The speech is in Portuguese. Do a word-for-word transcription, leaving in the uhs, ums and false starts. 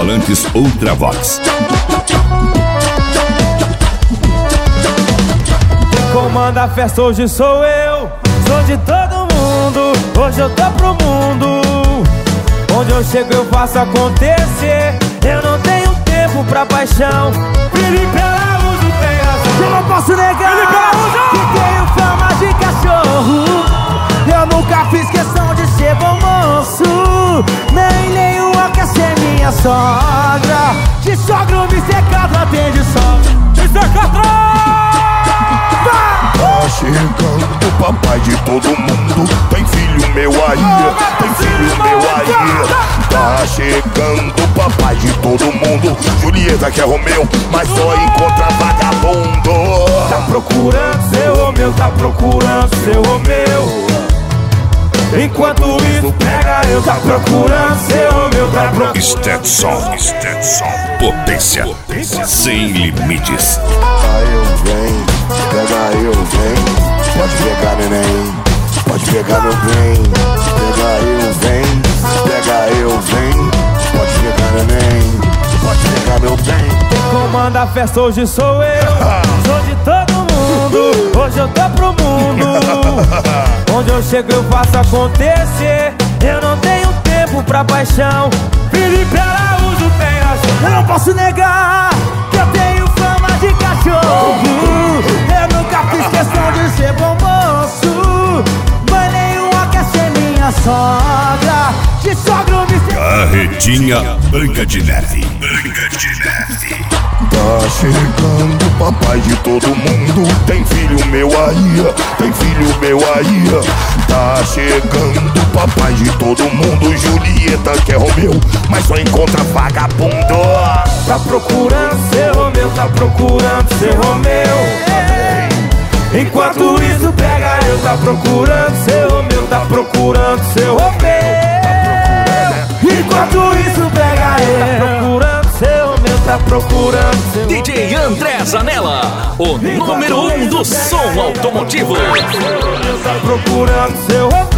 Alto-falantes Ultravox. Quem comanda a festa hoje sou eu. Sou de todo mundo, hoje eu tô pro mundo. Onde eu chego eu faço acontecer. Eu não tenho tempo pra paixão. Felipe Araújo tem razão. Eu não posso negar que tenho fama de cachorro. Eu nunca fiz questão de ser bom moço. Nem nenhuma quer ser minha sogra. De sogro me secado atende sogra. Me secado! Tá chegando o papai de todo mundo. Tem filho meu aí, tem filho meu aí. Tá chegando o papai de todo mundo. Julieta que é Romeu, mas só encontra vagabundo. Tá procurando seu Romeu, tá procurando seu Romeu. Enquanto isso pega eu, tá procurando seu Romeu, tá procurando. Stetson, Stetson, potência, potência sem limites. Aí eu venho, pega eu vem. Pode pegar neném, pode pegar meu bem. Pega eu vem, pega eu vem. Pode pegar neném, pode pegar meu bem. Quem comanda a festa hoje sou eu. Sou de todo mundo, hoje eu tô pro mundo. Onde eu chego eu faço acontecer. Eu não tenho tempo pra paixão. Felipe Araújo tem razão. Eu não posso negar que eu tenho fama de cachorro. Eu nunca fiz questão de ser bom moço. Mas nenhuma quer ser minha sogra. De sogro me ser... Carretinha Branca de Neve, Branca de Neve. Tá chegando o papai de todo mundo. Tem filho meu aí, tem filho meu aí. Tá chegando o papai de todo mundo. Julieta que é Romeu, mas só encontra vagabundo. Tá procurando seu Romeu, tá procurando seu Romeu. Enquanto isso pega eu, tá procurando seu Romeu, tá procurando seu Romeu. Enquanto isso pega eu, tá procurando seu Romeu, tá procurando seu D J André Zanella, o número um do som automotivo. Tá procurando seu Romeu.